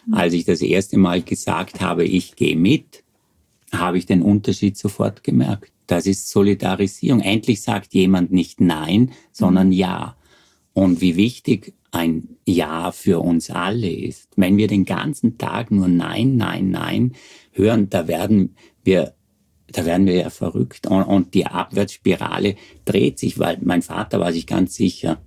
Als ich das erste Mal gesagt habe, ich gehe mit, habe ich den Unterschied sofort gemerkt. Das ist Solidarisierung. Endlich sagt jemand nicht Nein, sondern Ja. Und wie wichtig ein Ja für uns alle ist. Wenn wir den ganzen Tag nur Nein, Nein, Nein hören, da werden wir ja verrückt. Und die Abwärtsspirale dreht sich, weil mein Vater war sich ganz sicher.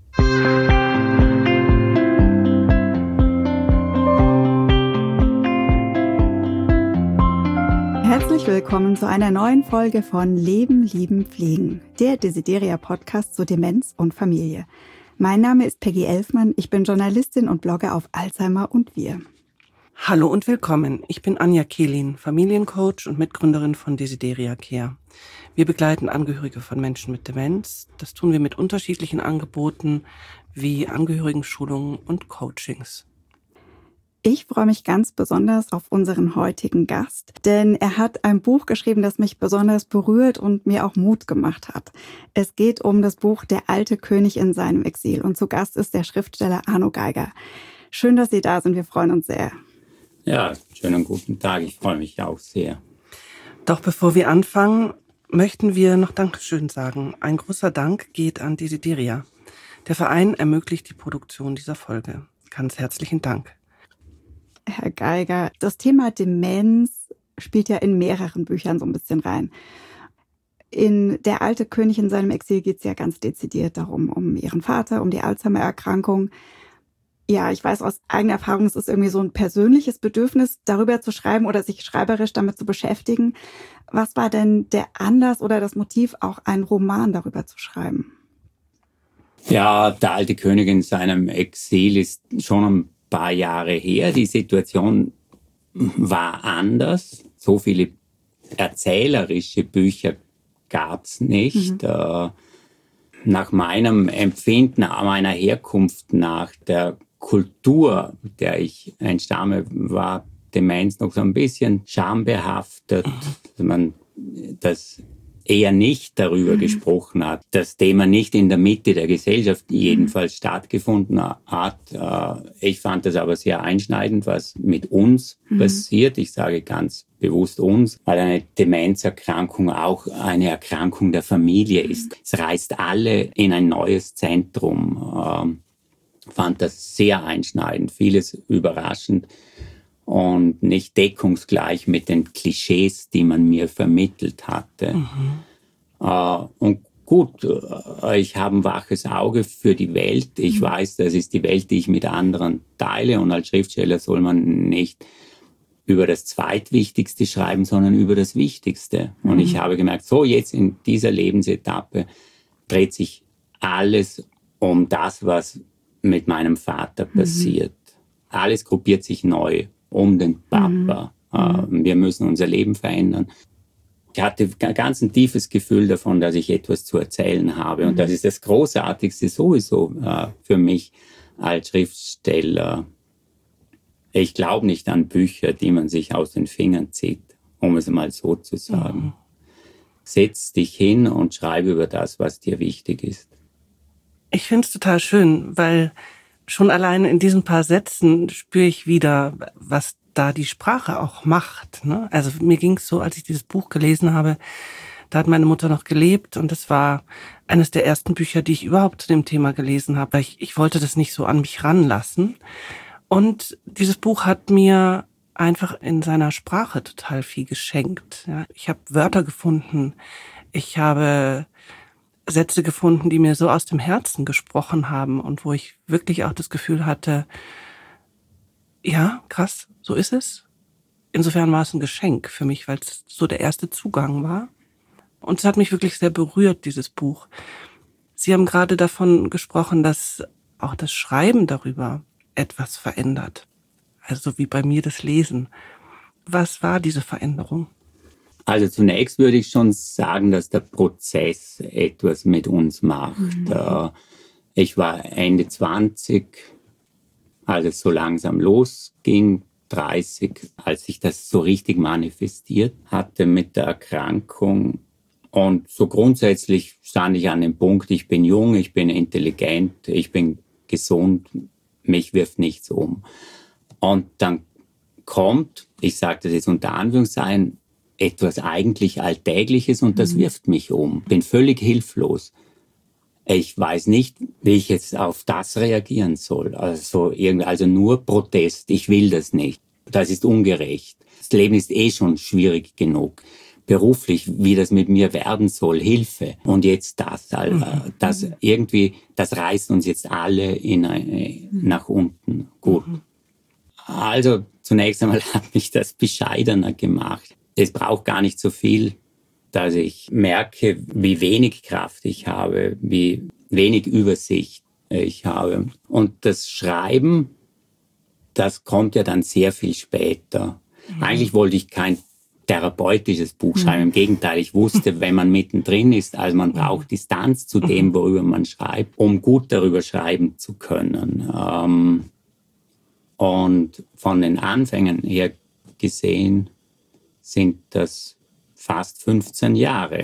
Herzlich willkommen zu einer neuen Folge von Leben, Lieben, Pflegen, der Desideria-Podcast zu Demenz und Familie. Mein Name ist Peggy Elfmann, ich bin Journalistin und Blogger auf Alzheimer und wir. Hallo und willkommen, ich bin Anja Kehlin, Familiencoach und Mitgründerin von Desideria Care. Wir begleiten Angehörige von Menschen mit Demenz. Das tun wir mit unterschiedlichen Angeboten wie Angehörigenschulungen und Coachings. Ich freue mich ganz besonders auf unseren heutigen Gast, denn er hat ein Buch geschrieben, das mich besonders berührt und mir auch Mut gemacht hat. Es geht um das Buch Der alte König in seinem Exil und zu Gast ist der Schriftsteller Arno Geiger. Schön, dass Sie da sind, wir freuen uns sehr. Ja, schönen guten Tag, ich freue mich auch sehr. Doch bevor wir anfangen, möchten wir noch Dankeschön sagen. Ein großer Dank geht an Desideria. Der Verein ermöglicht die Produktion dieser Folge. Ganz herzlichen Dank. Herr Geiger, das Thema Demenz spielt ja in mehreren Büchern so ein bisschen rein. In Der alte König in seinem Exil geht es ja ganz dezidiert darum, um Ihren Vater, um die Alzheimer-Erkrankung. Ja, ich weiß aus eigener Erfahrung, es ist irgendwie so ein persönliches Bedürfnis, darüber zu schreiben oder sich schreiberisch damit zu beschäftigen. Was war denn der Anlass oder das Motiv, auch einen Roman darüber zu schreiben? Ja, Der alte König in seinem Exil ist schon ein paar Jahre her. Die Situation war anders. So viele erzählerische Bücher gab's nicht. Nach meinem Empfinden, meiner Herkunft nach, der Kultur, der ich entstamme, war Demenz noch so ein bisschen schambehaftet. Also man das eher nicht darüber gesprochen hat, das Thema nicht in der Mitte der Gesellschaft jedenfalls stattgefunden hat. Ich fand das aber sehr einschneidend, was mit uns passiert. Ich sage ganz bewusst uns, weil eine Demenzerkrankung auch eine Erkrankung der Familie ist. Es reißt alle in ein neues Zentrum. Fand das sehr einschneidend, vieles überraschend und nicht deckungsgleich mit den Klischees, die man mir vermittelt hatte. Und gut, ich habe ein waches Auge für die Welt. Ich weiß, das ist die Welt, die ich mit anderen teile. Und als Schriftsteller soll man nicht über das Zweitwichtigste schreiben, sondern über das Wichtigste. Und ich habe gemerkt, so jetzt in dieser Lebensetappe dreht sich alles um das, was mit meinem Vater passiert. Alles gruppiert sich neu um den Papa. Wir müssen unser Leben verändern. Ich hatte ganz ein tiefes Gefühl davon, dass ich etwas zu erzählen habe. Und das ist das Großartigste sowieso für mich als Schriftsteller. Ich glaube nicht an Bücher, die man sich aus den Fingern zieht, um es mal so zu sagen. Setz dich hin und schreibe über das, was dir wichtig ist. Ich finde es total schön, weil schon alleine in diesen paar Sätzen spüre ich wieder, was da die Sprache auch macht. Ne? Also mir ging es so, als ich dieses Buch gelesen habe, da hat meine Mutter noch gelebt und das war eines der ersten Bücher, die ich überhaupt zu dem Thema gelesen habe. Ich wollte das nicht so an mich ranlassen. Und dieses Buch hat mir einfach in seiner Sprache total viel geschenkt. Ja, ich habe Wörter gefunden, ich habe Sätze gefunden, die mir so aus dem Herzen gesprochen haben und wo ich wirklich auch das Gefühl hatte, ja, krass, so ist es. Insofern war es ein Geschenk für mich, weil es so der erste Zugang war. Und es hat mich wirklich sehr berührt, dieses Buch. Sie haben gerade davon gesprochen, dass auch das Schreiben darüber etwas verändert. Also wie bei mir das Lesen. Was war diese Veränderung? Also zunächst würde ich schon sagen, dass der Prozess etwas mit uns macht. Ich war Ende 20, als es so langsam losging, 30, als sich das so richtig manifestiert hatte mit der Erkrankung. Und so grundsätzlich stand ich an dem Punkt, ich bin jung, ich bin intelligent, ich bin gesund, mich wirft nichts um. Und dann kommt, ich sage das jetzt unter Anführungszeichen, etwas eigentlich Alltägliches und das wirft mich um. Bin völlig hilflos. Ich weiß nicht, wie ich jetzt auf das reagieren soll. Also nur Protest. Ich will das nicht. Das ist ungerecht. Das Leben ist schon schwierig genug. Beruflich, wie das mit mir werden soll, Hilfe. Und jetzt das. Also, das reißt uns jetzt alle nach unten. Gut. Also zunächst einmal hat mich das bescheidener gemacht. Es braucht gar nicht so viel, dass ich merke, wie wenig Kraft ich habe, wie wenig Übersicht ich habe. Und das Schreiben, das kommt ja dann sehr viel später. Eigentlich wollte ich kein therapeutisches Buch schreiben. Im Gegenteil, ich wusste, wenn man mittendrin ist, also man braucht Distanz zu dem, worüber man schreibt, um gut darüber schreiben zu können. Und von den Anfängen her gesehen sind das fast 15 Jahre,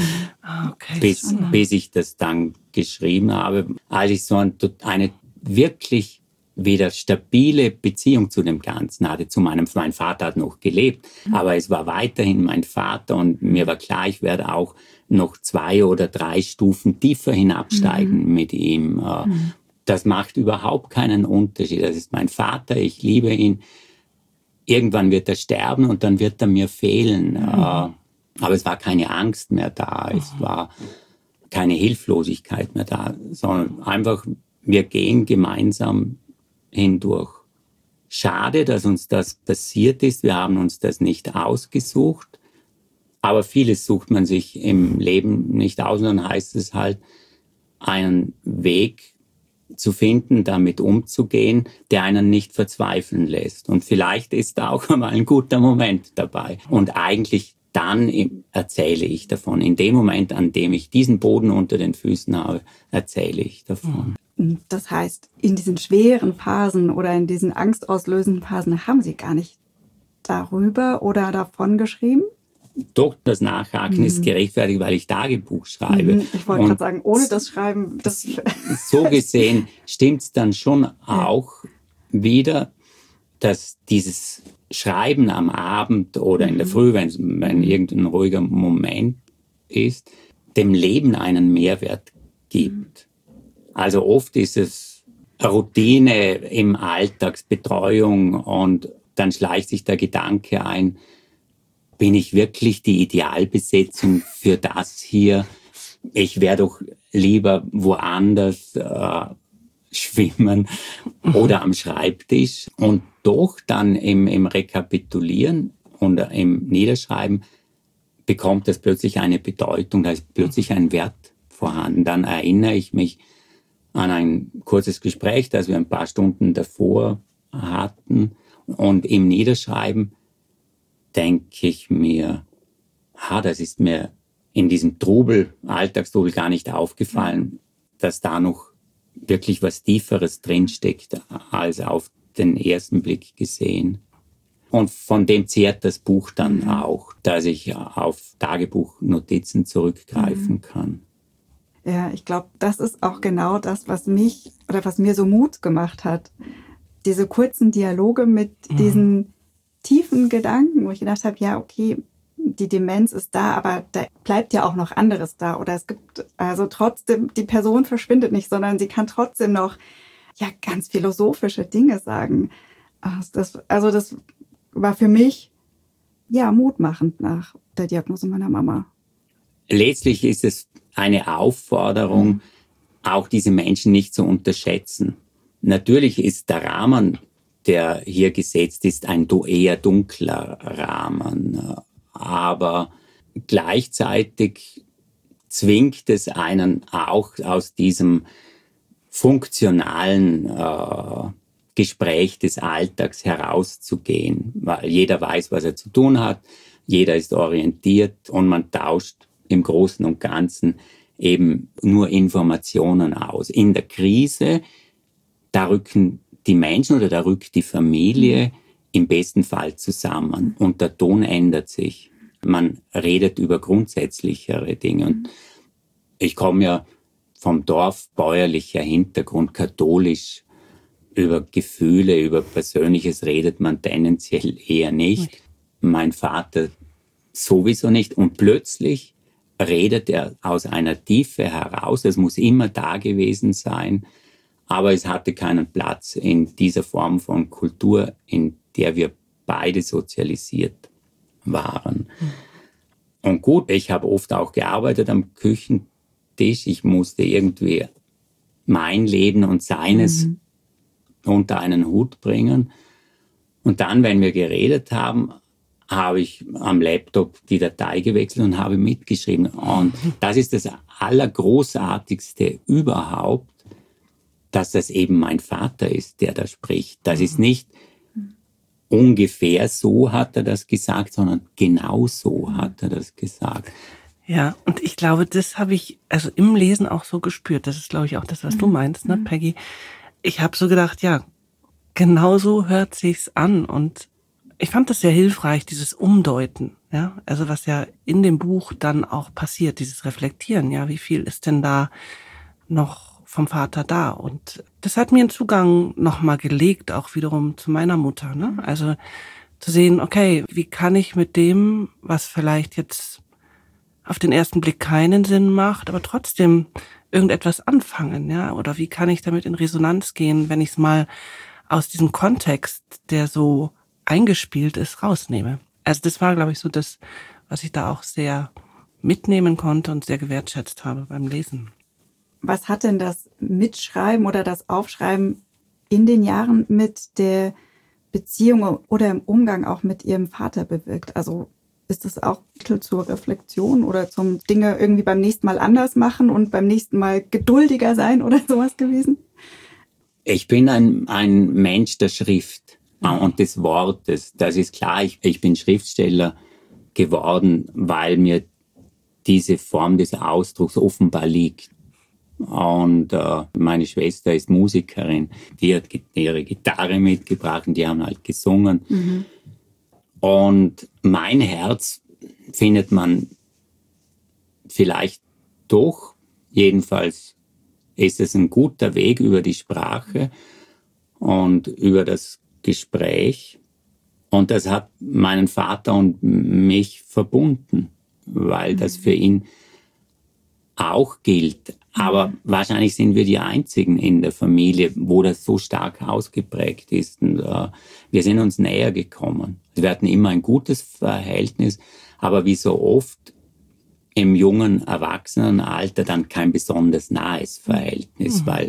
okay, bis ich das dann geschrieben habe. Als ich so eine wirklich wieder stabile Beziehung zu dem Ganzen hatte, mein Vater hat noch gelebt, aber es war weiterhin mein Vater und mir war klar, ich werde auch noch 2 oder 3 Stufen tiefer hinabsteigen mit ihm. Das macht überhaupt keinen Unterschied. Das ist mein Vater, ich liebe ihn. Irgendwann wird er sterben und dann wird er mir fehlen. Aber es war keine Angst mehr da, es war keine Hilflosigkeit mehr da, sondern einfach, wir gehen gemeinsam hindurch. Schade, dass uns das passiert ist. Wir haben uns das nicht ausgesucht. Aber vieles sucht man sich im Leben nicht aus. Und dann heißt es halt, einen Weg zu finden, damit umzugehen, der einen nicht verzweifeln lässt. Und vielleicht ist da auch mal ein guter Moment dabei. Und eigentlich dann erzähle ich davon. In dem Moment, an dem ich diesen Boden unter den Füßen habe, erzähle ich davon. Das heißt, in diesen schweren Phasen oder in diesen angstauslösenden Phasen haben Sie gar nicht darüber oder davon geschrieben? Doch, das Nachhaken ist gerechtfertigt, weil ich Tagebuch schreibe. Ich wollte gerade sagen, ohne das Schreiben... So gesehen stimmt's dann schon auch wieder, dass dieses Schreiben am Abend oder in der Früh, wenn irgendein ruhiger Moment ist, dem Leben einen Mehrwert gibt. Also oft ist es Routine im Alltagsbetreuung und dann schleicht sich der Gedanke ein, bin ich wirklich die Idealbesetzung für das hier? Ich wäre doch lieber woanders schwimmen oder am Schreibtisch. Und doch dann im Rekapitulieren und im Niederschreiben bekommt das plötzlich eine Bedeutung, da ist plötzlich ein Wert vorhanden. Dann erinnere ich mich an ein kurzes Gespräch, das wir ein paar Stunden davor hatten. Und im Niederschreiben denke ich mir, das ist mir in diesem Alltagstrubel gar nicht aufgefallen, dass da noch wirklich was Tieferes drinsteckt, als auf den ersten Blick gesehen. Und von dem zehrt das Buch dann auch, dass ich auf Tagebuchnotizen zurückgreifen kann. Ja, ich glaube, das ist auch genau das, was mir so Mut gemacht hat. Diese kurzen Dialoge mit diesen tiefen Gedanken, wo ich gedacht habe, ja, okay, die Demenz ist da, aber da bleibt ja auch noch anderes da. Oder es gibt also trotzdem, die Person verschwindet nicht, sondern sie kann trotzdem noch ganz philosophische Dinge sagen. Das war für mich mutmachend nach der Diagnose meiner Mama. Letztlich ist es eine Aufforderung, auch diese Menschen nicht zu unterschätzen. Natürlich ist der Rahmen, der hier gesetzt ist, ein eher dunkler Rahmen. Aber gleichzeitig zwingt es einen auch aus diesem funktionalen Gespräch des Alltags herauszugehen. Weil jeder weiß, was er zu tun hat, jeder ist orientiert und man tauscht im Großen und Ganzen eben nur Informationen aus. In der Krise, da rücken die Menschen oder da rückt die Familie im besten Fall zusammen und der Ton ändert sich. Man redet über grundsätzlichere Dinge. Und ich komme ja vom Dorf, bäuerlicher Hintergrund, katholisch. Über Gefühle, über Persönliches redet man tendenziell eher nicht. Mein Vater sowieso nicht. Und plötzlich redet er aus einer Tiefe heraus. Es muss immer da gewesen sein. Aber es hatte keinen Platz in dieser Form von Kultur, in der wir beide sozialisiert waren. Und gut, ich habe oft auch gearbeitet am Küchentisch. Ich musste irgendwie mein Leben und seines unter einen Hut bringen. Und dann, wenn wir geredet haben, habe ich am Laptop die Datei gewechselt und habe mitgeschrieben. Und das ist das Allergroßartigste überhaupt, dass das eben mein Vater ist, der da spricht. Das ist nicht ungefähr so hat er das gesagt, sondern genau so hat er das gesagt. Ja, und ich glaube, das habe ich also im Lesen auch so gespürt. Das ist, glaube ich, auch das, was du meinst, ne, Peggy? Ich habe so gedacht, ja, genau so hört sich's an. Und ich fand das sehr hilfreich, dieses Umdeuten, ja, also was ja in dem Buch dann auch passiert, dieses Reflektieren, ja, wie viel ist denn da noch vom Vater da? Und das hat mir einen Zugang nochmal gelegt, auch wiederum zu meiner Mutter, ne? Also zu sehen, okay, wie kann ich mit dem, was vielleicht jetzt auf den ersten Blick keinen Sinn macht, aber trotzdem irgendetwas anfangen, ja? Oder wie kann ich damit in Resonanz gehen, wenn ich es mal aus diesem Kontext, der so eingespielt ist, rausnehme? Also das war, glaube ich, so das, was ich da auch sehr mitnehmen konnte und sehr gewertschätzt habe beim Lesen. Was hat denn das Mitschreiben oder das Aufschreiben in den Jahren mit der Beziehung oder im Umgang auch mit Ihrem Vater bewirkt? Also ist das auch Mittel zur Reflexion oder zum Dinge irgendwie beim nächsten Mal anders machen und beim nächsten Mal geduldiger sein oder sowas gewesen? Ich bin ein Mensch der Schrift und des Wortes. Das ist klar, ich bin Schriftsteller geworden, weil mir diese Form des Ausdrucks offenbar liegt. Und meine Schwester ist Musikerin, die hat ihre Gitarre mitgebracht und die haben halt gesungen. Und mein Herz findet man vielleicht doch, jedenfalls ist es ein guter Weg über die Sprache und über das Gespräch. Und das hat meinen Vater und mich verbunden, weil das für ihn auch gilt. Aber wahrscheinlich sind wir die Einzigen in der Familie, wo das so stark ausgeprägt ist. Und wir sind uns näher gekommen. Wir hatten immer ein gutes Verhältnis, aber wie so oft im jungen Erwachsenenalter dann kein besonders nahes Verhältnis, weil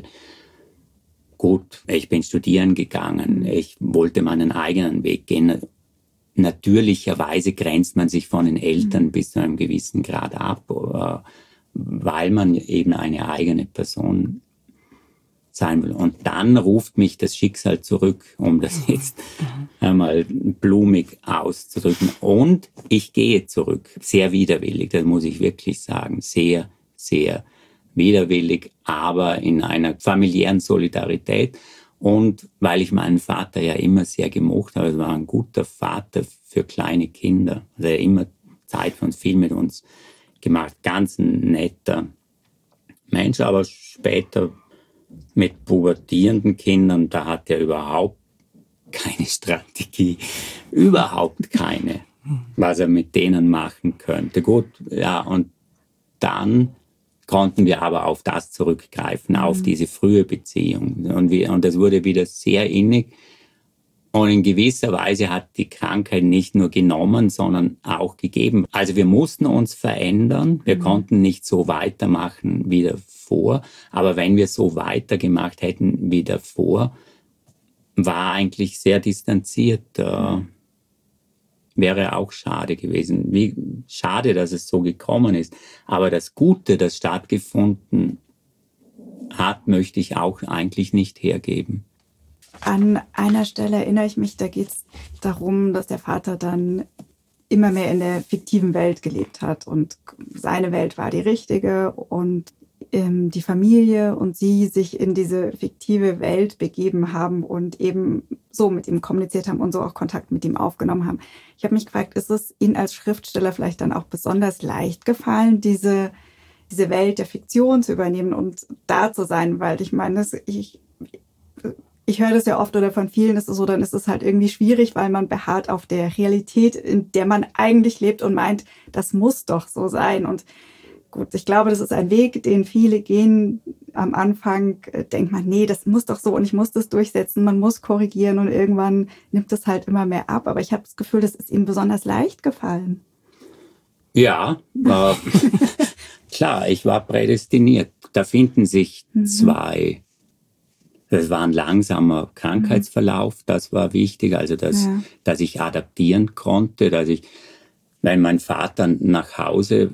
gut, ich bin studieren gegangen, ich wollte meinen eigenen Weg gehen. Natürlicherweise grenzt man sich von den Eltern bis zu einem gewissen Grad ab, weil man eben eine eigene Person sein will. Und dann ruft mich das Schicksal zurück, um das jetzt einmal blumig auszudrücken. Und ich gehe zurück, sehr widerwillig, das muss ich wirklich sagen, sehr, sehr widerwillig, aber in einer familiären Solidarität. Und weil ich meinen Vater ja immer sehr gemocht habe, er war ein guter Vater für kleine Kinder, also er hat immer Zeit für uns, viel mit uns gemacht, ganz ein netter Mensch, aber später mit pubertierenden Kindern, da hat er überhaupt keine Strategie, überhaupt keine, was er mit denen machen könnte. Gut, ja, und dann konnten wir aber auf das zurückgreifen, auf diese frühe Beziehung. Und das wurde wieder sehr innig. Und in gewisser Weise hat die Krankheit nicht nur genommen, sondern auch gegeben. Also wir mussten uns verändern. Wir konnten nicht so weitermachen wie davor. Aber wenn wir so weitergemacht hätten wie davor, war eigentlich sehr distanziert. Wäre auch schade gewesen. Wie schade, dass es so gekommen ist. Aber das Gute, das stattgefunden hat, möchte ich auch eigentlich nicht hergeben. An einer Stelle erinnere ich mich, da geht es darum, dass der Vater dann immer mehr in der fiktiven Welt gelebt hat und seine Welt war die richtige und die Familie und sie sich in diese fiktive Welt begeben haben und eben so mit ihm kommuniziert haben und so auch Kontakt mit ihm aufgenommen haben. Ich habe mich gefragt, ist es Ihnen als Schriftsteller vielleicht dann auch besonders leicht gefallen, diese Welt der Fiktion zu übernehmen und da zu sein? Weil ich meine, ich höre das ja oft oder von vielen ist es so, dann ist es halt irgendwie schwierig, weil man beharrt auf der Realität, in der man eigentlich lebt und meint, das muss doch so sein. Und gut, ich glaube, das ist ein Weg, den viele gehen. Am Anfang denkt man, nee, das muss doch so und ich muss das durchsetzen, man muss korrigieren und irgendwann nimmt es halt immer mehr ab. Aber ich habe das Gefühl, das ist Ihnen besonders leicht gefallen. Ja, klar, ich war prädestiniert. Da finden sich zwei. Das war ein langsamer Krankheitsverlauf, das war wichtig, also dass ich adaptieren konnte, wenn mein Vater nach Hause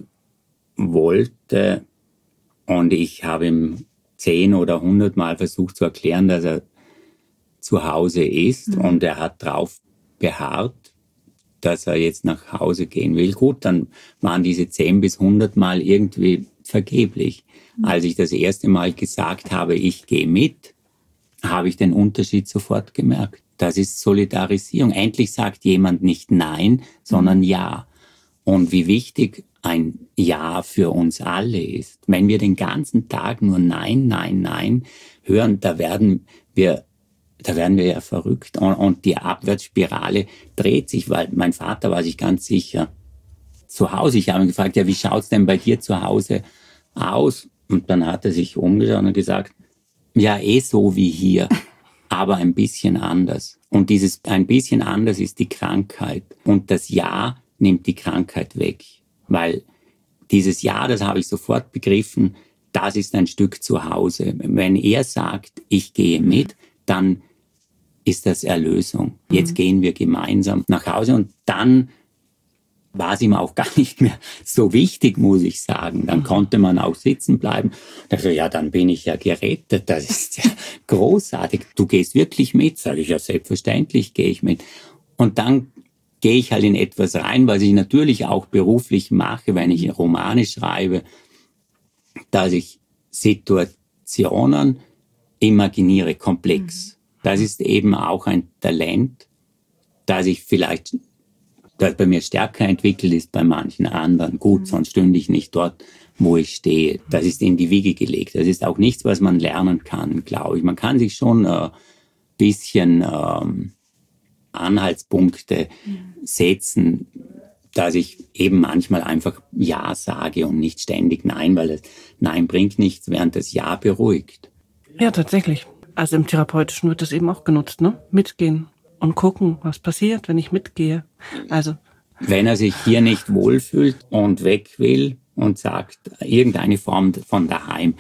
wollte und ich habe ihm 10 oder 100 Mal versucht zu erklären, dass er zu Hause ist und er hat drauf beharrt, dass er jetzt nach Hause gehen will. Gut, dann waren diese 10 bis 100 Mal irgendwie vergeblich. Als ich das erste Mal gesagt habe, ich gehe mit, habe ich den Unterschied sofort gemerkt. Das ist Solidarisierung. Endlich sagt jemand nicht Nein, sondern Ja. Und wie wichtig ein Ja für uns alle ist. Wenn wir den ganzen Tag nur Nein, Nein, Nein hören, da werden wir ja verrückt. Und die Abwärtsspirale dreht sich, weil mein Vater war sich ganz sicher zu Hause. Ich habe ihn gefragt, ja, wie schaut's denn bei dir zu Hause aus? Und dann hat er sich umgeschaut und gesagt, ja, so wie hier, aber ein bisschen anders. Und dieses ein bisschen anders ist die Krankheit. Und das Ja nimmt die Krankheit weg. Weil dieses Ja, das habe ich sofort begriffen, das ist ein Stück zu Hause. Wenn er sagt, ich gehe mit, dann ist das Erlösung. Jetzt gehen wir gemeinsam nach Hause und dann war es ihm auch gar nicht mehr so wichtig, muss ich sagen. Dann konnte man auch sitzen bleiben. Also, ja, dann bin ich ja gerettet. Das ist ja großartig. Du gehst wirklich mit? Sage ich, ja, selbstverständlich gehe ich mit. Und dann gehe ich halt in etwas rein, was ich natürlich auch beruflich mache, wenn ich Romane schreibe, dass ich Situationen imaginiere, komplex. Das ist eben auch ein Talent, das bei mir stärker entwickelt ist, bei manchen anderen. Gut, sonst stünde ich nicht dort, wo ich stehe. Das ist in die Wiege gelegt. Das ist auch nichts, was man lernen kann, glaube ich. Man kann sich schon ein bisschen Anhaltspunkte setzen, dass ich eben manchmal einfach Ja sage und nicht ständig Nein, weil das Nein bringt nichts, während das Ja beruhigt. Ja, tatsächlich. Also im Therapeutischen wird das eben auch genutzt, ne? Mitgehen und gucken, was passiert, wenn ich mitgehe. Also wenn er sich hier nicht wohlfühlt und weg will und sagt, irgendeine Form von daheim.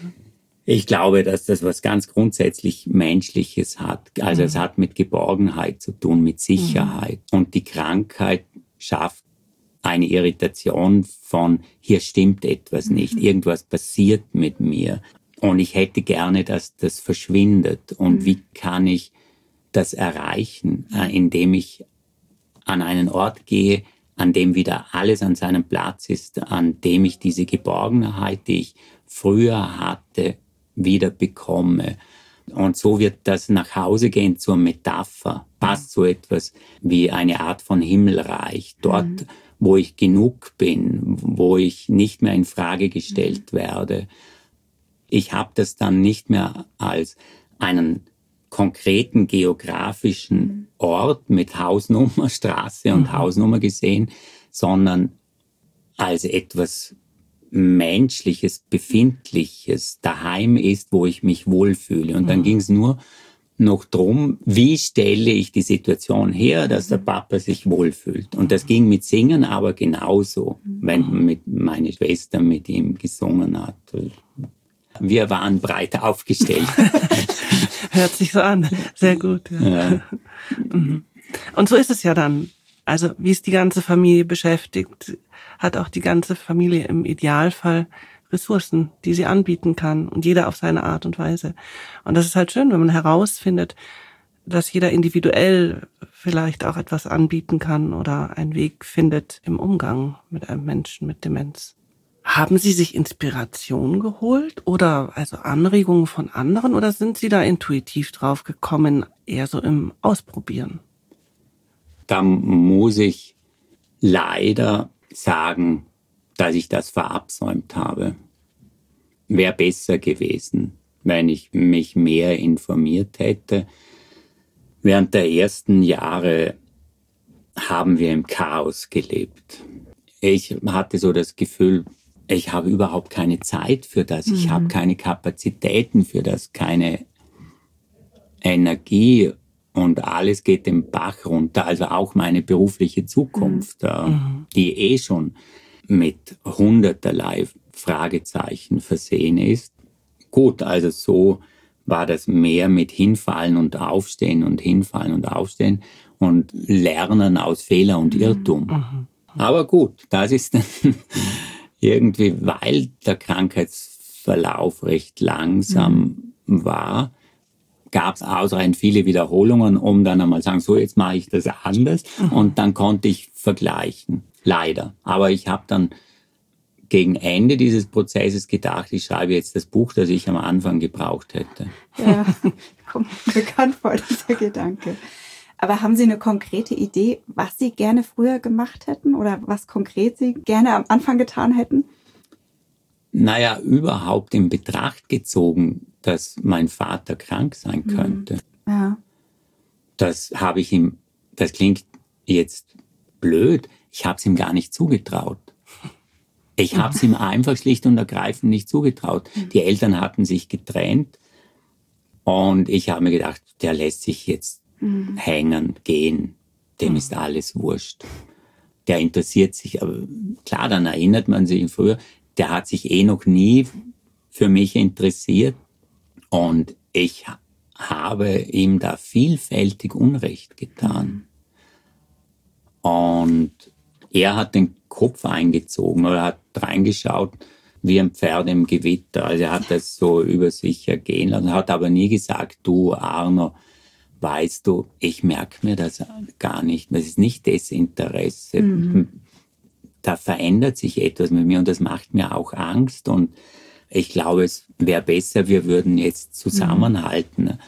Ich glaube, dass das was ganz grundsätzlich Menschliches hat. Also es hat mit Geborgenheit zu tun, mit Sicherheit. Und die Krankheit schafft eine Irritation von, hier stimmt etwas nicht, irgendwas passiert mit mir. Und ich hätte gerne, dass das verschwindet. Und wie kann ich das erreichen, indem ich an einen Ort gehe, an dem wieder alles an seinem Platz ist, an dem ich diese Geborgenheit, die ich früher hatte, wieder bekomme. Und so wird das Nachhausegehen zur Metapher, passt so etwas wie eine Art von Himmelreich, dort, wo ich genug bin, wo ich nicht mehr in Frage gestellt werde. Ich habe das dann nicht mehr als einen konkreten geografischen Ort mit Hausnummer, Straße und Hausnummer gesehen, sondern als etwas Menschliches, Befindliches, daheim ist, wo ich mich wohlfühle. Und dann ging es nur noch drum, wie stelle ich die Situation her, dass der Papa sich wohlfühlt. Und das ging mit Singen aber genauso, wenn meine Schwester mit ihm gesungen hat. Wir waren breit aufgestellt. Hört sich so an. Sehr gut. Ja. Und so ist es ja dann. Also wie es die ganze Familie beschäftigt, hat auch die ganze Familie im Idealfall Ressourcen, die sie anbieten kann. Und jeder auf seine Art und Weise. Und das ist halt schön, wenn man herausfindet, dass jeder individuell vielleicht auch etwas anbieten kann oder einen Weg findet im Umgang mit einem Menschen mit Demenz. Haben Sie sich Inspiration geholt oder also Anregungen von anderen oder sind Sie da intuitiv drauf gekommen, eher so im Ausprobieren? Da muss ich leider sagen, dass ich das verabsäumt habe. Wäre besser gewesen, wenn ich mich mehr informiert hätte. Während der ersten Jahre haben wir im Chaos gelebt. Ich hatte so das Gefühl, ich habe überhaupt keine Zeit für das, ich habe keine Kapazitäten für das, keine Energie und alles geht den Bach runter, also auch meine berufliche Zukunft, die schon mit hunderterlei Fragezeichen versehen ist. Gut, also so war das mehr mit Hinfallen und Aufstehen und Hinfallen und Aufstehen und Lernen aus Fehler und Irrtum. Aber gut, das ist dann irgendwie, weil der Krankheitsverlauf recht langsam war, gab es ausreichend viele Wiederholungen, um dann einmal sagen, so jetzt mache ich das anders. Und dann konnte ich vergleichen, leider. Aber ich habe dann gegen Ende dieses Prozesses gedacht, ich schreibe jetzt das Buch, das ich am Anfang gebraucht hätte. Ja, kommt mir bekannt vor, dieser Gedanke. Aber haben Sie eine konkrete Idee, was Sie gerne früher gemacht hätten oder was konkret Sie gerne am Anfang getan hätten? Naja, überhaupt in Betracht gezogen, dass mein Vater krank sein könnte. Ja. Das habe ich ihm, das klingt jetzt blöd, ich habe es ihm gar nicht zugetraut. Ich habe es ihm einfach schlicht und ergreifend nicht zugetraut. Die Eltern hatten sich getrennt und ich habe mir gedacht, der lässt sich jetzt hängen, gehen. Dem ist alles wurscht. Der interessiert sich, aber klar, dann erinnert man sich früher, der hat sich noch nie für mich interessiert und ich habe ihm da vielfältig Unrecht getan. Und er hat den Kopf eingezogen oder hat reingeschaut wie ein Pferd im Gewitter. Also er hat das so über sich ergehen lassen, hat aber nie gesagt, du Arno, weißt du, ich merke mir das gar nicht. Das ist nicht Desinteresse. Da verändert sich etwas mit mir und das macht mir auch Angst. Und ich glaube, es wäre besser, wir würden jetzt zusammenhalten.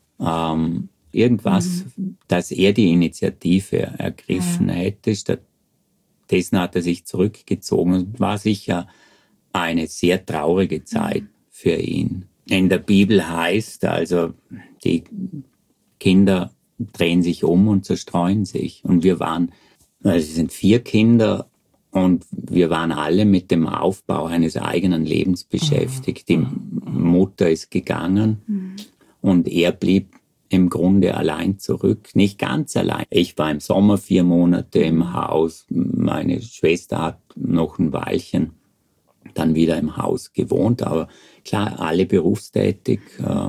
Irgendwas, dass er die Initiative ergriffen hätte. Stattdessen hat er sich zurückgezogen und war sicher eine sehr traurige Zeit für ihn. In der Bibel heißt also, die Kinder drehen sich um und zerstreuen sich. Und wir waren, also es sind 4 Kinder und wir waren alle mit dem Aufbau eines eigenen Lebens beschäftigt. Die Mutter ist gegangen und er blieb im Grunde allein zurück. Nicht ganz allein. Ich war im Sommer 4 Monate im Haus. Meine Schwester hat noch ein Weilchen dann wieder im Haus gewohnt. Aber klar, alle berufstätig.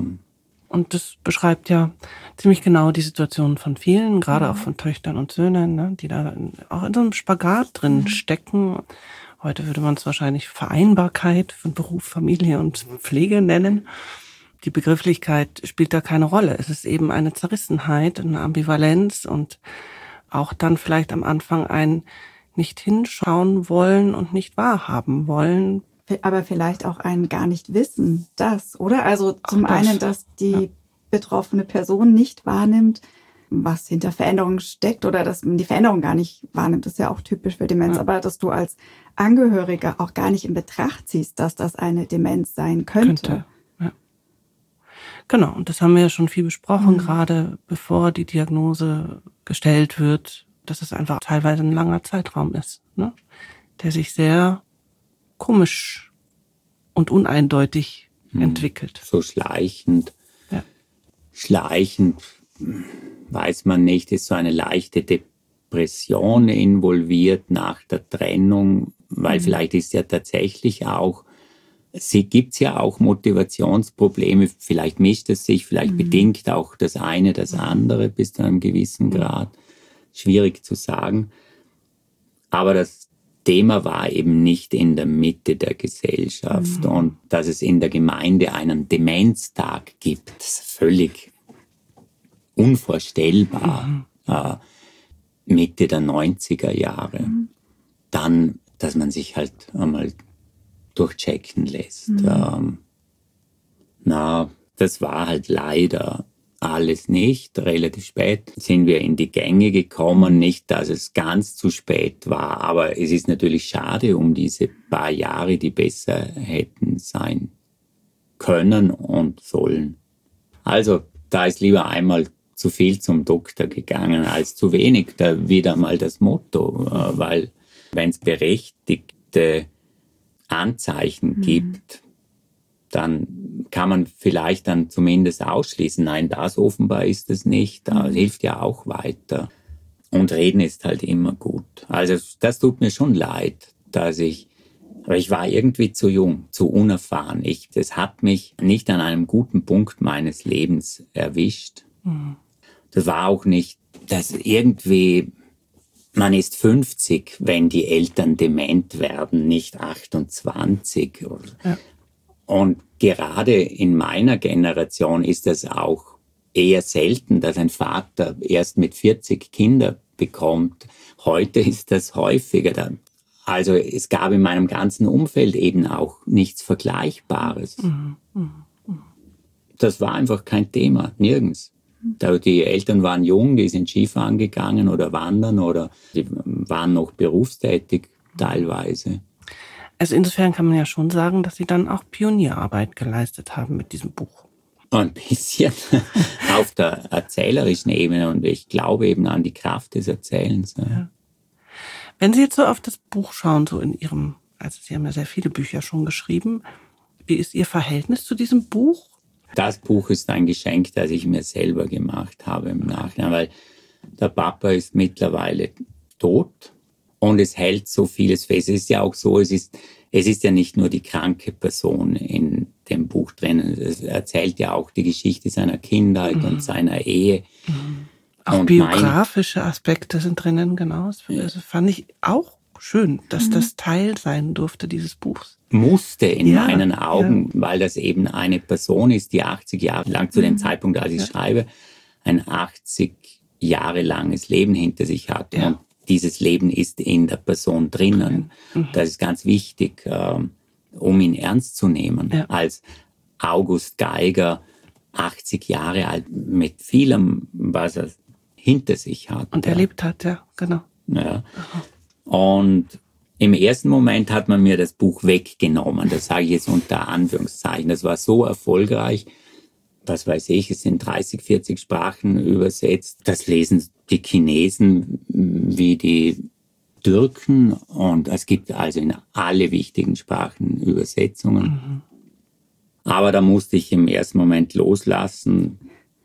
Und das beschreibt ja ziemlich genau die Situation von vielen, gerade auch von Töchtern und Söhnen, ne, die da auch in so einem Spagat drin stecken. Heute würde man es wahrscheinlich Vereinbarkeit von Beruf, Familie und Pflege nennen. Die Begrifflichkeit spielt da keine Rolle. Es ist eben eine Zerrissenheit, eine Ambivalenz und auch dann vielleicht am Anfang ein nicht hinschauen wollen und nicht wahrhaben wollen. Aber vielleicht auch ein gar nicht wissen, das, oder? Also zum einen, dass die betroffene Person nicht wahrnimmt, was hinter Veränderungen steckt oder dass man die Veränderung gar nicht wahrnimmt. Das ist ja auch typisch für Demenz. Aber dass du als Angehöriger auch gar nicht in Betracht ziehst, dass das eine Demenz sein könnte. Ja. Genau, und das haben wir ja schon viel besprochen, gerade bevor die Diagnose gestellt wird, dass es einfach teilweise ein langer Zeitraum ist, ne? Der sich sehr komisch und uneindeutig entwickelt. So schleichend. Ja. Schleichend, weiß man nicht, ist so eine leichte Depression involviert nach der Trennung, weil vielleicht ist ja tatsächlich auch, gibt's ja auch Motivationsprobleme, vielleicht mischt es sich, vielleicht bedingt auch das eine das andere bis zu einem gewissen Grad. Schwierig zu sagen. Aber das Thema war eben nicht in der Mitte der Gesellschaft und dass es in der Gemeinde einen Demenztag gibt, das ist völlig unvorstellbar. Mitte der 90er Jahre. Dann, dass man sich halt einmal durchchecken lässt. Das war halt leider alles nicht. Relativ spät sind wir in die Gänge gekommen. Nicht, dass es ganz zu spät war, aber es ist natürlich schade um diese paar Jahre, die besser hätten sein können und sollen. Also da ist lieber einmal zu viel zum Doktor gegangen als zu wenig, da wieder mal das Motto, weil wenn es berechtigte Anzeichen gibt, dann kann man vielleicht dann zumindest ausschließen, nein, das offenbar ist es nicht, das hilft ja auch weiter. Und reden ist halt immer gut. Also das tut mir schon leid, aber ich war irgendwie zu jung, zu unerfahren. Das hat mich nicht an einem guten Punkt meines Lebens erwischt. Das war auch nicht, dass irgendwie, man ist 50, wenn die Eltern dement werden, nicht 28. Ja. Und gerade in meiner Generation ist das auch eher selten, dass ein Vater erst mit 40 Kinder bekommt. Heute ist das häufiger. Also es gab in meinem ganzen Umfeld eben auch nichts Vergleichbares. Das war einfach kein Thema, nirgends. Die Eltern waren jung, die sind Skifahren gegangen oder wandern oder die waren noch berufstätig teilweise. Also insofern kann man ja schon sagen, dass Sie dann auch Pionierarbeit geleistet haben mit diesem Buch. Ein bisschen auf der erzählerischen Ebene und ich glaube eben an die Kraft des Erzählens. Ja. Wenn Sie jetzt so auf das Buch schauen, so also Sie haben ja sehr viele Bücher schon geschrieben, wie ist Ihr Verhältnis zu diesem Buch? Das Buch ist ein Geschenk, das ich mir selber gemacht habe im Nachhinein, weil der Papa ist mittlerweile tot und es hält so vieles fest. Es ist ja auch so, es ist ja nicht nur die kranke Person in dem Buch drin, es erzählt ja auch die Geschichte seiner Kindheit und seiner Ehe. Auch biografische Aspekte sind drinnen, genau. Das fand ich auch schön, dass das Teil sein durfte, dieses Buchs. Musste in meinen Augen, weil das eben eine Person ist, die 80 Jahre lang zu dem Zeitpunkt, als ich schreibe, ein 80 Jahre langes Leben hinter sich hat. Ja. Und dieses Leben ist in der Person drinnen. Das ist ganz wichtig, um ihn ernst zu nehmen. Ja. Als August Geiger, 80 Jahre alt, mit vielem, was er hinter sich hat. Und erlebt hat, ja, genau. Ja. Und im ersten Moment hat man mir das Buch weggenommen. Das sage ich jetzt unter Anführungszeichen. Das war so erfolgreich. Was weiß ich, es sind 30, 40 Sprachen übersetzt. Das lesen die Chinesen wie die Türken. Und es gibt also in alle wichtigen Sprachen Übersetzungen. Aber da musste ich im ersten Moment loslassen.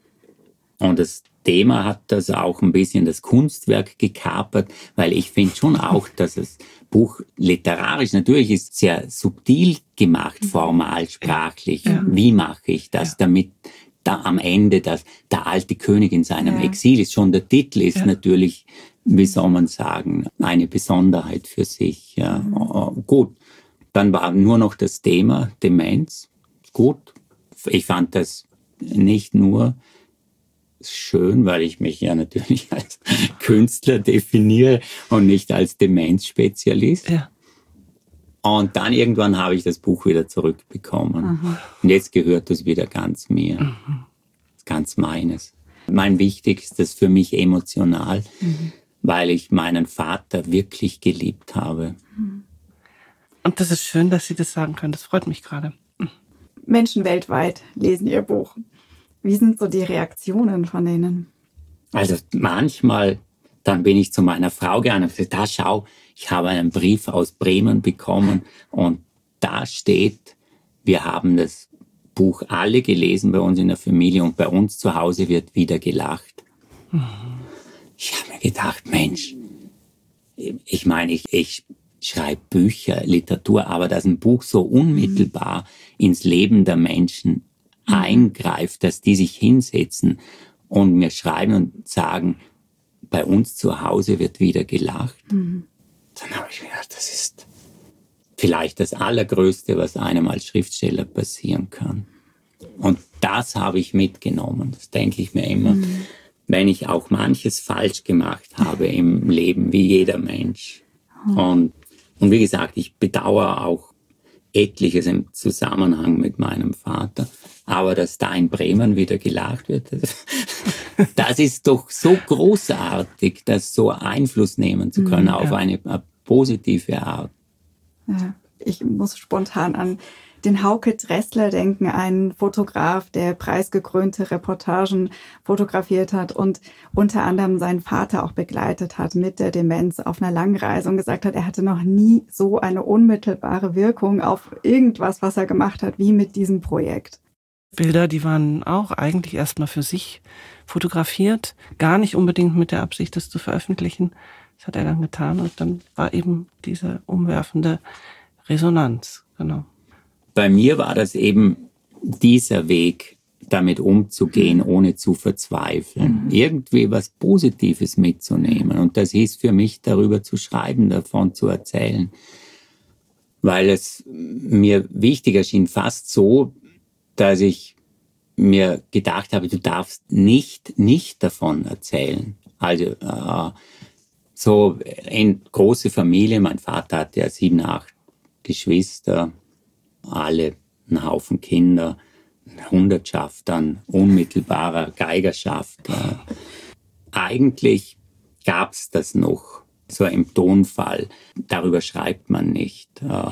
Und das Thema hat das auch ein bisschen das Kunstwerk gekapert, weil ich finde schon auch, dass das Buch literarisch natürlich ist sehr subtil gemacht, formal, sprachlich. Ja. Wie mache ich das, damit da am Ende der alte König in seinem Exil ist? Schon der Titel ist natürlich, wie soll man sagen, eine Besonderheit für sich. Ja. Gut, dann war nur noch das Thema Demenz. Gut, ich fand das nicht nur schön, weil ich mich ja natürlich als Künstler definiere und nicht als Demenzspezialist. Ja. Und dann irgendwann habe ich das Buch wieder zurückbekommen. Und jetzt gehört es wieder ganz mir. Ganz meines. Mein Wichtigstes für mich emotional, weil ich meinen Vater wirklich geliebt habe. Und das ist schön, dass Sie das sagen können. Das freut mich gerade. Menschen weltweit lesen Ihr Buch. Wie sind so die Reaktionen von denen? Also manchmal, dann bin ich zu meiner Frau gegangen und gesagt, da schau, ich habe einen Brief aus Bremen bekommen und da steht, wir haben das Buch alle gelesen bei uns in der Familie und bei uns zu Hause wird wieder gelacht. Ich habe mir gedacht, Mensch, ich meine, ich schreibe Bücher, Literatur, aber dass ein Buch so unmittelbar ins Leben der Menschen eingreift, dass die sich hinsetzen und mir schreiben und sagen, bei uns zu Hause wird wieder gelacht. Dann habe ich mir gedacht, das ist vielleicht das Allergrößte, was einem als Schriftsteller passieren kann. Und das habe ich mitgenommen. Das denke ich mir immer, wenn ich auch manches falsch gemacht habe im Leben, wie jeder Mensch. Und wie gesagt, ich bedauere auch etliches im Zusammenhang mit meinem Vater. Aber dass da in Bremen wieder gelacht wird, das ist doch so großartig, das so Einfluss nehmen zu können auf eine positive Art. Ja, ich muss spontan an den Hauke Dressler denken, einen Fotograf, der preisgekrönte Reportagen fotografiert hat und unter anderem seinen Vater auch begleitet hat mit der Demenz auf einer Langreise und gesagt hat, er hatte noch nie so eine unmittelbare Wirkung auf irgendwas, was er gemacht hat, wie mit diesem Projekt. Bilder, die waren auch eigentlich erstmal für sich fotografiert, gar nicht unbedingt mit der Absicht, das zu veröffentlichen. Das hat er dann getan und dann war eben diese umwerfende Resonanz, genau. Bei mir war das eben dieser Weg, damit umzugehen, ohne zu verzweifeln. Irgendwie was Positives mitzunehmen. Und das hieß für mich, darüber zu schreiben, davon zu erzählen. Weil es mir wichtig erschien, fast so, dass ich mir gedacht habe, du darfst nicht davon erzählen. Also so in große Familie, mein Vater hatte ja 7, 8 Geschwister, alle einen Haufen Kinder, eine Hundertschaft an unmittelbarer Geigerschaft. Eigentlich gab's das noch, so im Tonfall. Darüber schreibt man nicht.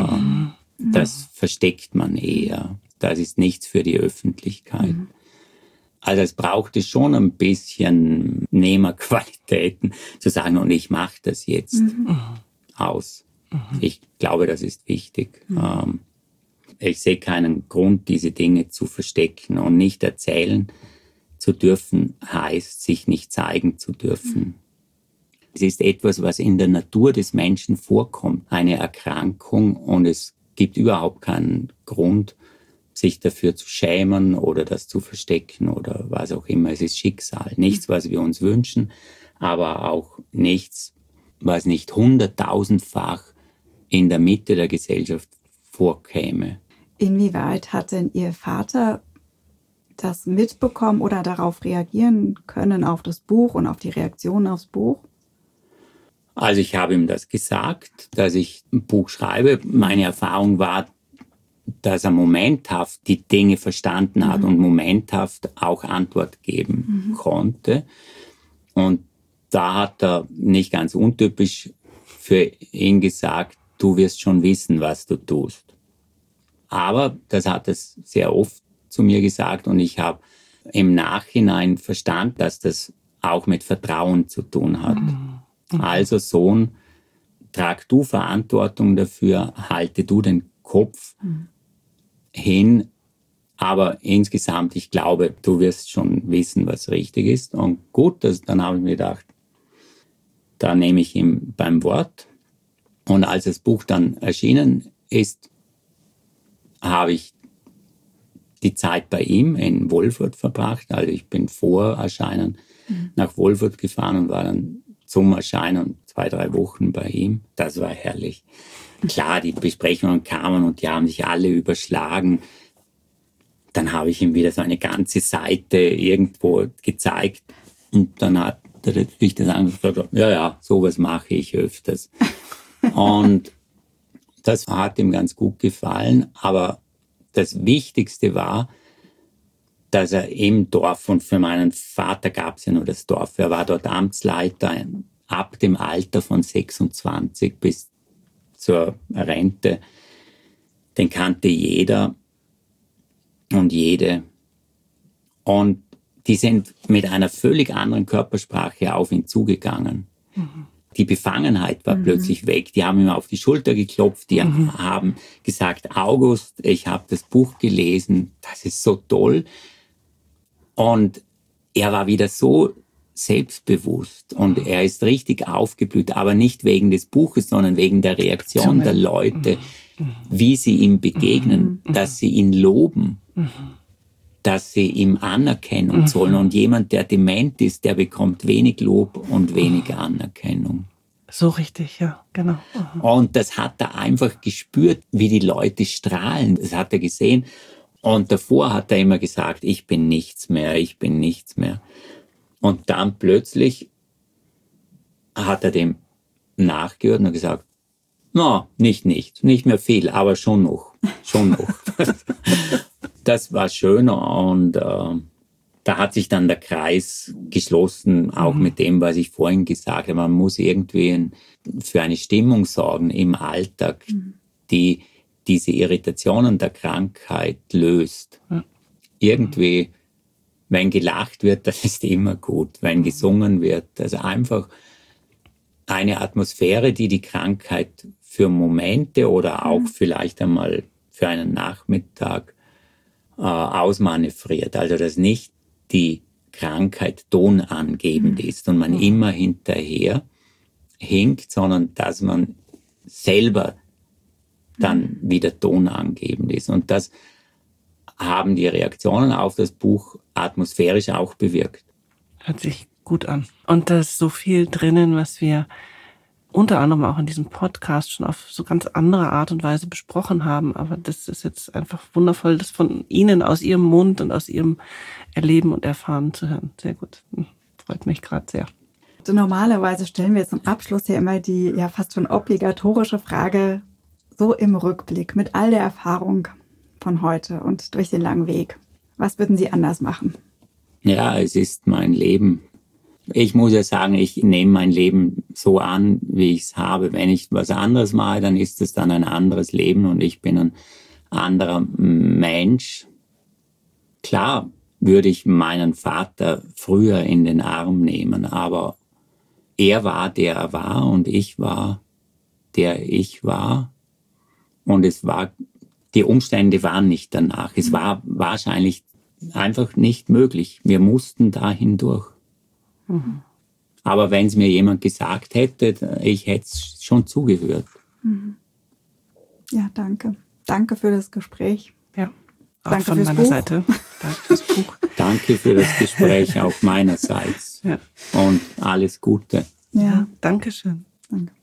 Das versteckt man eher. Das ist nichts für die Öffentlichkeit. Also es brauchte schon ein bisschen Nehmerqualitäten, zu sagen, und ich mache das jetzt aus. Ich glaube, das ist wichtig. Ich sehe keinen Grund, diese Dinge zu verstecken, und nicht erzählen zu dürfen heißt, sich nicht zeigen zu dürfen. Es ist etwas, was in der Natur des Menschen vorkommt, eine Erkrankung, und es gibt überhaupt keinen Grund, sich dafür zu schämen oder das zu verstecken oder was auch immer. Es ist Schicksal. Nichts, was wir uns wünschen, aber auch nichts, was nicht 100.000-fach in der Mitte der Gesellschaft vorkäme. Inwieweit hat denn Ihr Vater das mitbekommen oder darauf reagieren können, auf das Buch und auf die Reaktion aufs Buch? Also ich habe ihm das gesagt, dass ich ein Buch schreibe. Meine Erfahrung war, dass er momenthaft die Dinge verstanden hat und momenthaft auch Antwort geben konnte. Und da hat er nicht ganz untypisch für ihn gesagt, du wirst schon wissen, was du tust. Aber das hat er sehr oft zu mir gesagt, und ich habe im Nachhinein verstanden, dass das auch mit Vertrauen zu tun hat. Also Sohn, trag du Verantwortung dafür, halte du den Kopf hin, aber insgesamt, ich glaube, du wirst schon wissen, was richtig ist. Und gut, dann habe ich mir gedacht, da nehme ich ihn beim Wort. Und als das Buch dann erschienen ist, habe ich die Zeit bei ihm in Wolfurt verbracht. Also ich bin vor Erscheinen nach Wolfurt gefahren und war dann zum Erscheinen 2, 3 Wochen bei ihm. Das war herrlich. Klar, die Besprechungen kamen und die haben sich alle überschlagen. Dann habe ich ihm wieder so eine ganze Seite irgendwo gezeigt. Und dann hat er natürlich das angesprochen, ja, sowas mache ich öfters. Und das hat ihm ganz gut gefallen. Aber das Wichtigste war, dass er im Dorf, und für meinen Vater gab es ja nur das Dorf, er war dort Amtsleiter ab dem Alter von 26 bis zur Rente, den kannte jeder und jede. Und die sind mit einer völlig anderen Körpersprache auf ihn zugegangen. Die Befangenheit war plötzlich weg. Die haben ihm auf die Schulter geklopft, die haben gesagt, August, ich habe das Buch gelesen, das ist so toll. Und er war wieder so selbstbewusst und er ist richtig aufgeblüht, aber nicht wegen des Buches, sondern wegen der Reaktion der Leute, wie sie ihm begegnen, dass sie ihn loben, dass sie ihm Anerkennung zollen. Und jemand, der dement ist, der bekommt wenig Lob und wenig Anerkennung. So richtig, ja, genau. Und das hat er einfach gespürt, wie die Leute strahlen. Das hat er gesehen. Und davor hat er immer gesagt, ich bin nichts mehr, ich bin nichts mehr. Und dann plötzlich hat er dem nachgehört und gesagt, no, nicht mehr viel, aber schon noch. Das war schön, und da hat sich dann der Kreis geschlossen, auch mit dem, was ich vorhin gesagt habe. Man muss irgendwie für eine Stimmung sorgen im Alltag, die diese Irritationen der Krankheit löst. Irgendwie, wenn gelacht wird, das ist immer gut. Wenn gesungen wird, also einfach eine Atmosphäre, die die Krankheit für Momente oder auch vielleicht einmal für einen Nachmittag ausmanövriert. Also dass nicht die Krankheit tonangebend ist und man immer hinterher hinkt, sondern dass man selber dann wieder tonangebend ist. Und das haben die Reaktionen auf das Buch atmosphärisch auch bewirkt. Hört sich gut an. Und da ist so viel drinnen, was wir unter anderem auch in diesem Podcast schon auf so ganz andere Art und Weise besprochen haben. Aber das ist jetzt einfach wundervoll, das von Ihnen aus Ihrem Mund und aus Ihrem Erleben und Erfahren zu hören. Sehr gut. Freut mich gerade sehr. Normalerweise stellen wir zum Abschluss ja immer die ja fast schon obligatorische Frage, so im Rückblick mit all der Erfahrung von heute und durch den langen Weg. Was würden Sie anders machen? Ja, es ist mein Leben. Ich muss ja sagen, ich nehme mein Leben so an, wie ich es habe. Wenn ich was anderes mache, dann ist es dann ein anderes Leben und ich bin ein anderer Mensch. Klar würde ich meinen Vater früher in den Arm nehmen, aber er war, der er war und ich war, der ich war. Und die Umstände waren nicht danach. Es war wahrscheinlich einfach nicht möglich. Wir mussten da hindurch. Aber wenn es mir jemand gesagt hätte, ich hätte es schon zugehört. Ja, danke. Danke für das Gespräch. Ja, auch danke von fürs meiner Buch. Seite. Danke fürs Buch. Danke für das Gespräch auch meinerseits. Ja. Und alles Gute. Ja, Dankeschön. danke.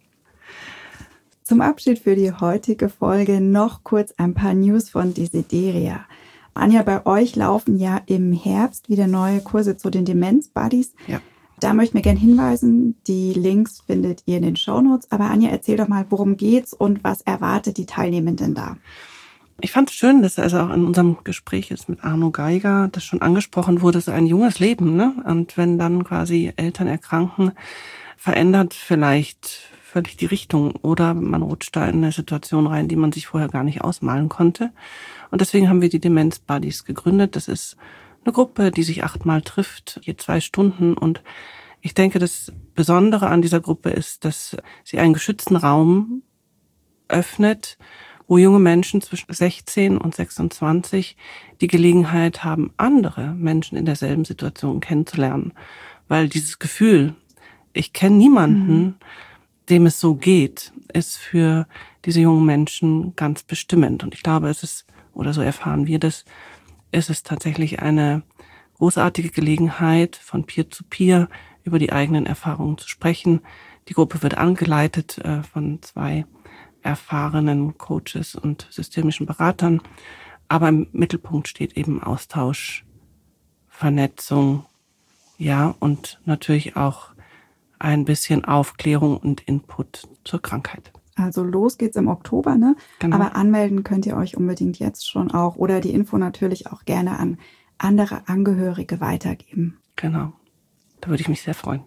Zum Abschied für die heutige Folge noch kurz ein paar News von Desideria. Anja, bei euch laufen ja im Herbst wieder neue Kurse zu den Demenz-Buddies. Ja. Da möchten wir gerne hinweisen, die Links findet ihr in den Shownotes. Aber Anja, erzähl doch mal, worum geht's und was erwartet die Teilnehmenden da? Ich fand es schön, dass also auch in unserem Gespräch jetzt mit Arno Geiger das schon angesprochen wurde, so ein junges Leben, ne? Und wenn dann quasi Eltern erkranken, verändert vielleicht völlig die Richtung oder man rutscht da in eine Situation rein, die man sich vorher gar nicht ausmalen konnte. Und deswegen haben wir die Demenz-Buddies gegründet. Das ist eine Gruppe, die sich 8-mal trifft, je 2 Stunden. Und ich denke, das Besondere an dieser Gruppe ist, dass sie einen geschützten Raum öffnet, wo junge Menschen zwischen 16 und 26 die Gelegenheit haben, andere Menschen in derselben Situation kennenzulernen. Weil dieses Gefühl, ich kenne niemanden, dem es so geht, ist für diese jungen Menschen ganz bestimmend. Und ich glaube, es ist, oder so erfahren wir das, es ist tatsächlich eine großartige Gelegenheit, von Peer zu Peer über die eigenen Erfahrungen zu sprechen. Die Gruppe wird angeleitet von 2 erfahrenen Coaches und systemischen Beratern. Aber im Mittelpunkt steht eben Austausch, Vernetzung, ja, und natürlich auch ein bisschen Aufklärung und Input zur Krankheit. Also los geht's im Oktober, ne? Genau. Aber anmelden könnt ihr euch unbedingt jetzt schon auch oder die Info natürlich auch gerne an andere Angehörige weitergeben. Genau. Da würde ich mich sehr freuen.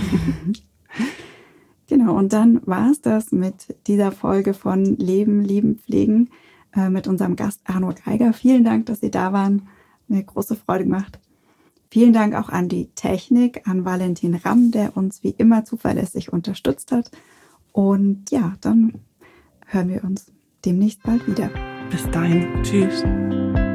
Genau, und dann war's das mit dieser Folge von Leben, Lieben, Pflegen mit unserem Gast Arno Geiger. Vielen Dank, dass Sie da waren. Mir große Freude gemacht. Vielen Dank auch an die Technik, an Valentin Ramm, der uns wie immer zuverlässig unterstützt hat. Und ja, dann hören wir uns demnächst bald wieder. Bis dahin. Tschüss.